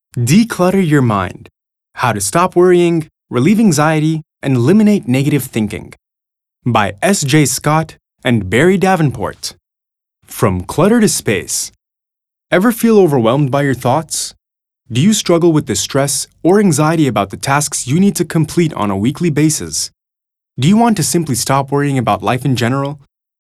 Declutter your mind. How to stop worrying, relieve anxiety, and eliminate negative thinking. By S.J. Scott and Barry Davenport. From clutter to space. Ever feel overwhelmed by your thoughts? Do you struggle with the stress or anxiety about the tasks you need to complete on a weekly basis? Do you want to simply stop worrying about life in general?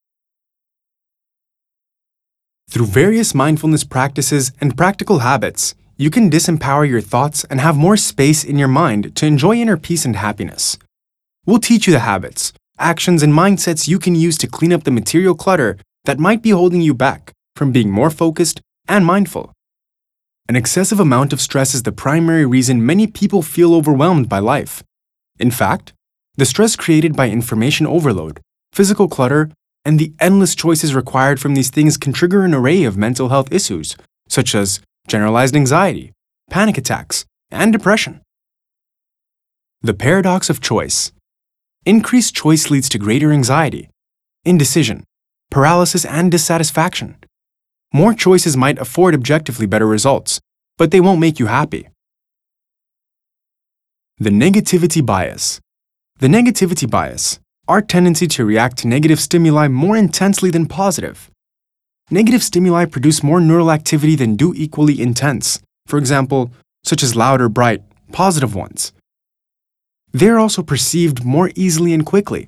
Through various mindfulness practices and practical habits, you can disempower your thoughts and have more space in your mind to enjoy inner peace and happiness. We'll teach you the habits, actions, and mindsets you can use to clean up the material clutter that might be holding you back from being more focused and mindful. An excessive amount of stress is the primary reason many people feel overwhelmed by life. In fact, the stress created by information overload, physical clutter, and the endless choices required from these things can trigger an array of mental health issues, such as generalized anxiety, panic attacks, and depression. The paradox of choice. Increased choice leads to greater anxiety, indecision, paralysis, and dissatisfaction. More choices might afford objectively better results, but they won't make you happy. The negativity bias. The negativity bias, our tendency to react to negative stimuli more intensely than positive. Negative stimuli produce more neural activity than do equally intense, for example, such as loud or bright, positive ones. They are also perceived more easily and quickly.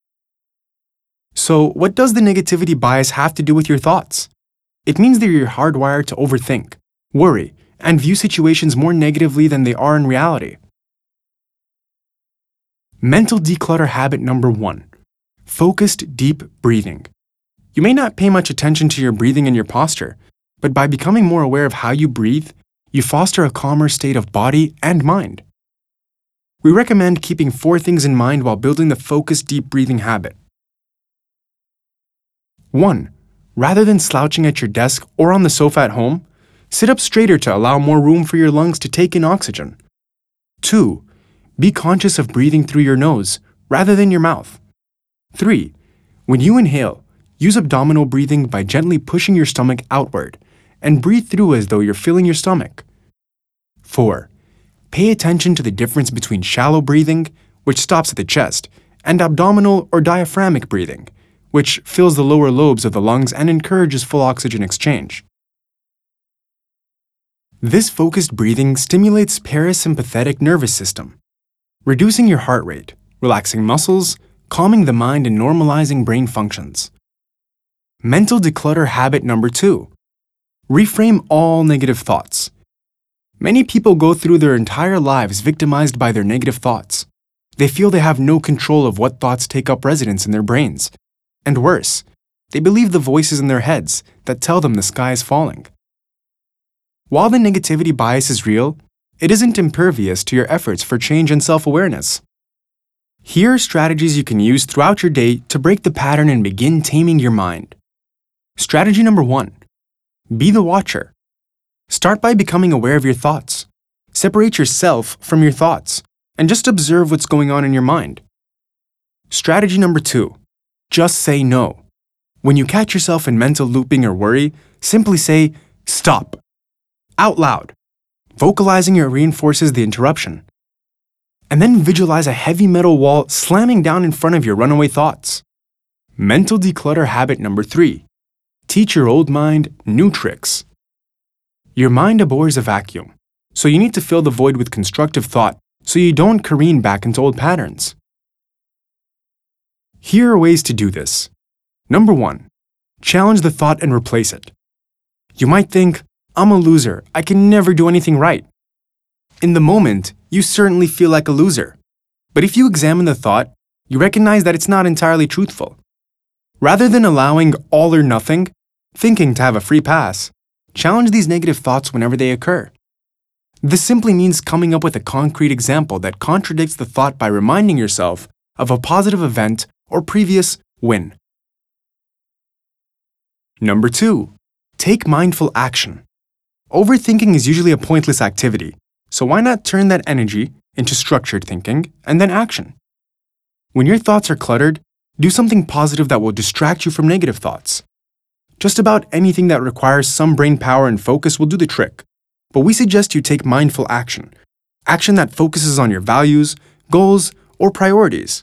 So, what does the negativity bias have to do with your thoughts? It means that you're hardwired to overthink, worry, and view situations more negatively than they are in reality. Mental declutter habit number 1. Focused deep breathing. You may not pay much attention to your breathing and your posture, but by becoming more aware of how you breathe, you foster a calmer state of body and mind. We recommend keeping 4 things in mind while building the focused deep breathing habit. 1. Rather than slouching at your desk or on the sofa at home, sit up straighter to allow more room for your lungs to take in oxygen. 2. Be conscious of breathing through your nose rather than your mouth. 3. When you inhale, use abdominal breathing by gently pushing your stomach outward and breathe through as though you're filling your stomach. 4. Pay attention to the difference between shallow breathing, which stops at the chest, and abdominal or diaphragmatic breathing, which fills the lower lobes of the lungs and encourages full oxygen exchange. This focused breathing stimulates parasympathetic nervous system, reducing your heart rate, relaxing muscles, calming the mind, and normalizing brain functions. Mental declutter habit number 2. Reframe all negative thoughts. Many people go through their entire lives victimized by their negative thoughts. They feel they have no control of what thoughts take up residence in their brains. And worse, they believe the voices in their heads that tell them the sky is falling. While the negativity bias is real, it isn't impervious to your efforts for change and self-awareness. Here are strategies you can use throughout your day to break the pattern and begin taming your mind. Strategy number 1. Be the watcher. Start by becoming aware of your thoughts. Separate yourself from your thoughts and just observe what's going on in your mind. Strategy number 2. Just say no. When you catch yourself in mental looping or worry, simply say, "Stop," out loud. Vocalizing it reinforces the interruption. And then visualize a heavy metal wall slamming down in front of your runaway thoughts. Mental declutter habit number 3. Teach your old mind new tricks. Your mind abhors a vacuum, so you need to fill the void with constructive thought so you don't careen back into old patterns. Here are ways to do this. Number 1. Challenge the thought and replace it. You might think, "I'm a loser, I can never do anything right." In the moment, you certainly feel like a loser. But if you examine the thought, you recognize that it's not entirely truthful. Rather than allowing all or nothing, thinking to have a free pass, challenge these negative thoughts whenever they occur. This simply means coming up with a concrete example that contradicts the thought by reminding yourself of a positive event or previous win. Number 2. Take mindful action. Overthinking is usually a pointless activity, so why not turn that energy into structured thinking and then action? When your thoughts are cluttered, do something positive that will distract you from negative thoughts. Just about anything that requires some brain power and focus will do the trick. but we suggest you take mindful action, action that focuses on your values, goals, or priorities.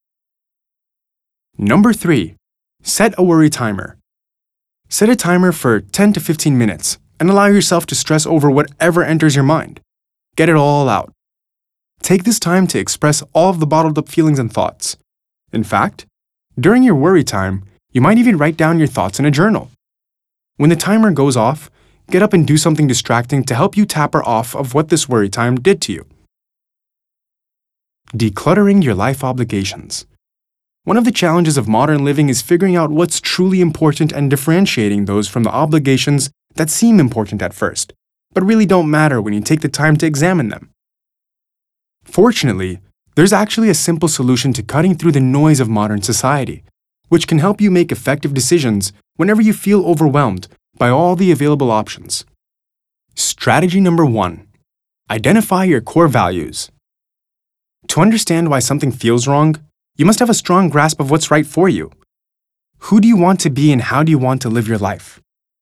Number 3. Set a worry timer. Set a timer for 10 to 15 minutes and allow yourself to stress over whatever enters your mind. Get it all out. Take this time to express all of the bottled up feelings and thoughts. In fact, during your worry time, you might even write down your thoughts in a journal. When the timer goes off, get up and do something distracting to help you taper off of what this worry time did to you. Decluttering your life obligations. One of the challenges of modern living is figuring out what's truly important and differentiating those from the obligations that seem important at first, but really don't matter when you take the time to examine them. Fortunately, there's actually a simple solution to cutting through the noise of modern society, which can help you make effective decisions whenever you feel overwhelmed by all the available options. Strategy number 1. Identify your core values. To understand why something feels wrong, you must have a strong grasp of what's right for you. Who do you want to be and how do you want to live your life?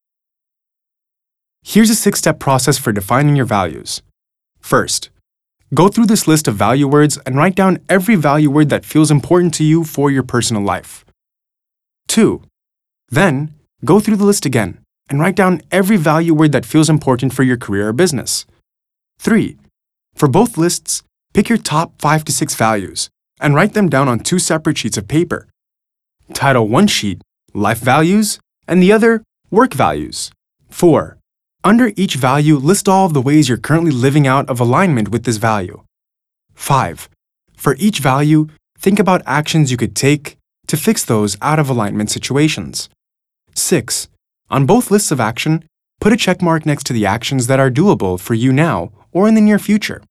Here's a 6-step process for defining your values. First, go through this list of value words and write down every value word that feels important to you for your personal life. 2. Then, go through the list again and write down every value word that feels important for your career or business. 3. For both lists, pick your top 5 to 6 values and write them down on 2 separate sheets of paper. Title one sheet, Life Values, and the other, Work Values. 4. Under each value, list all of the ways you're currently living out of alignment with this value. 5. For each value, think about actions you could take to fix those out of alignment situations. 6. On both lists of action, put a check mark next to the actions that are doable for you now or in the near future.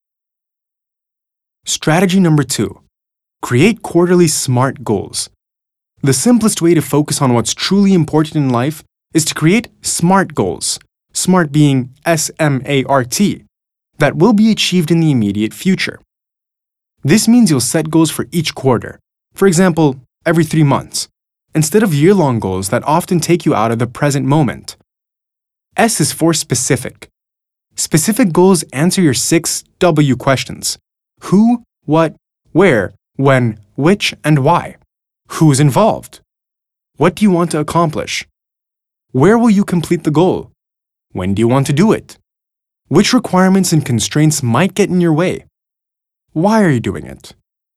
Strategy number 2. Create quarterly SMART goals. The simplest way to focus on what's truly important in life is to create SMART goals, SMART being S-M-A-R-T, that will be achieved in the immediate future. This means you'll set goals for each quarter, for example, every 3 months, instead of year-long goals that often take you out of the present moment. S is for specific. Specific goals answer your 6 W questions: who, what, where, when, which, and why. Who's involved? What do you want to accomplish? Where will you complete the goal? When do you want to do it? Which requirements and constraints might get in your way? Why are you doing it?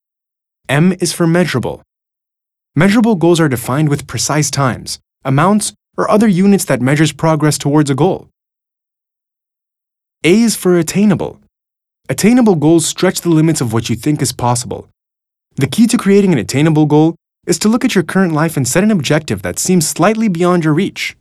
M is for measurable. Measurable goals are defined with precise times, amounts, or other units that measures progress towards a goal. A is for attainable. Attainable goals stretch the limits of what you think is possible. The key to creating an attainable goal is to look at your current life and set an objective that seems slightly beyond your reach.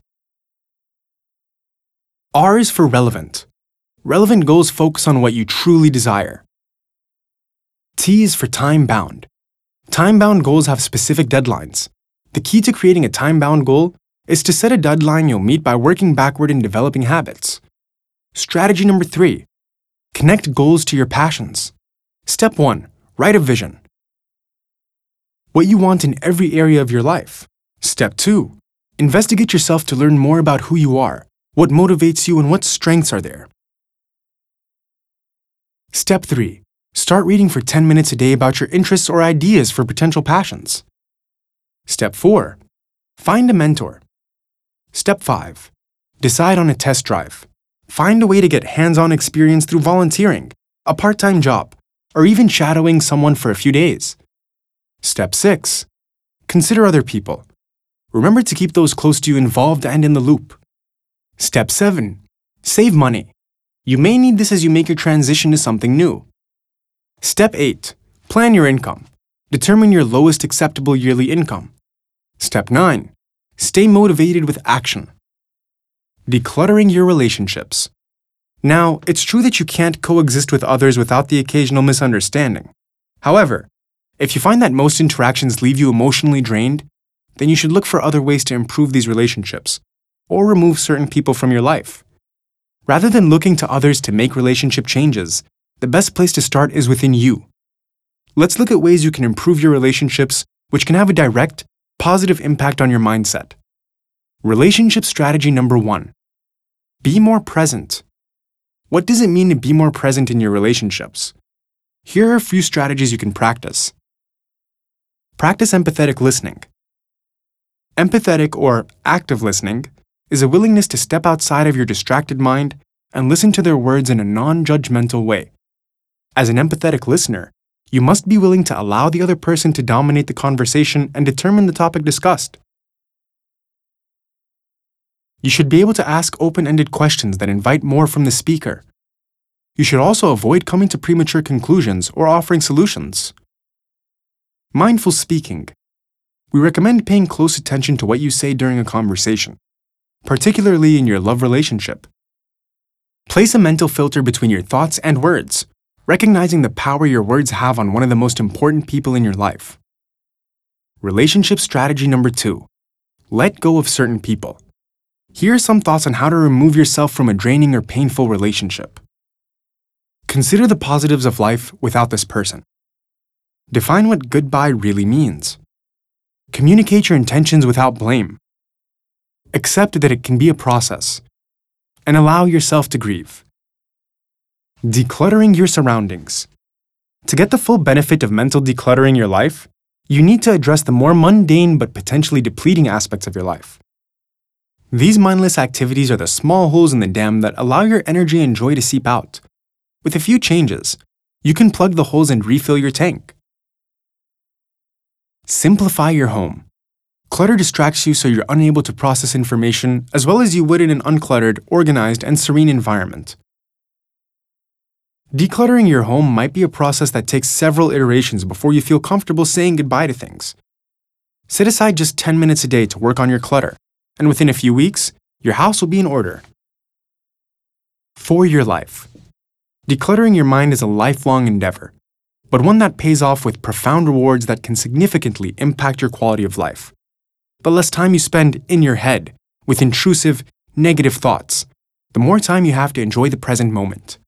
R is for relevant. Relevant goals focus on what you truly desire. T is for time-bound. Time-bound goals have specific deadlines. The key to creating a time-bound goal is to set a deadline you'll meet by working backward in developing habits. Strategy number 3. Connect goals to your passions. Step 1. Write a vision. What you want in every area of your life. Step 2. Investigate yourself to learn more about who you are, what motivates you, and what strengths are there. Step 3. Start reading for 10 minutes a day about your interests or ideas for potential passions. Step 4. Find a mentor. Step 5. Decide on a test drive. Find a way to get hands-on experience through volunteering, a part-time job, or even shadowing someone for a few days. Step 6. Consider other people. Remember to keep those close to you involved and in the loop. Step 7. Save money. You may need this as you make your transition to something new. Step 8. Plan your income. Determine your lowest acceptable yearly income. Step 9. Stay motivated with action. Decluttering your relationships. Now, it's true that you can't coexist with others without the occasional misunderstanding. However, if you find that most interactions leave you emotionally drained, then you should look for other ways to improve these relationships, or remove certain people from your life. Rather than looking to others to make relationship changes, the best place to start is within you. Let's look at ways you can improve your relationships, which can have a direct, positive impact on your mindset. Relationship strategy number 1. Be more present. What does it mean to be more present in your relationships? Here are a few strategies you can practice. Practice empathetic listening. Empathetic or active listening is a willingness to step outside of your distracted mind and listen to their words in a non-judgmental way. As an empathetic listener, you must be willing to allow the other person to dominate the conversation and determine the topic discussed. You should be able to ask open-ended questions that invite more from the speaker. You should also avoid coming to premature conclusions or offering solutions. Mindful speaking. We recommend paying close attention to what you say during a conversation, particularly in your love relationship. Place a mental filter between your thoughts and words, recognizing the power your words have on one of the most important people in your life. Relationship strategy number 2. Let go of certain people. Here are some thoughts on how to remove yourself from a draining or painful relationship. Consider the positives of life without this person. Define what goodbye really means. Communicate your intentions without blame. Accept that it can be a process. And allow yourself to grieve. Decluttering your surroundings. To get the full benefit of mental decluttering your life, you need to address the more mundane but potentially depleting aspects of your life. These mindless activities are the small holes in the dam that allow your energy and joy to seep out. With a few changes, you can plug the holes and refill your tank. Simplify your home. Clutter distracts you so you're unable to process information as well as you would in an uncluttered, organized, and serene environment. Decluttering your home might be a process that takes several iterations before you feel comfortable saying goodbye to things. Set aside just 10 minutes a day to work on your clutter, and within a few weeks, your house will be in order. For your life. Decluttering your mind is a lifelong endeavor, but one that pays off with profound rewards that can significantly impact your quality of life. The less time you spend in your head with intrusive, negative thoughts, the more time you have to enjoy the present moment.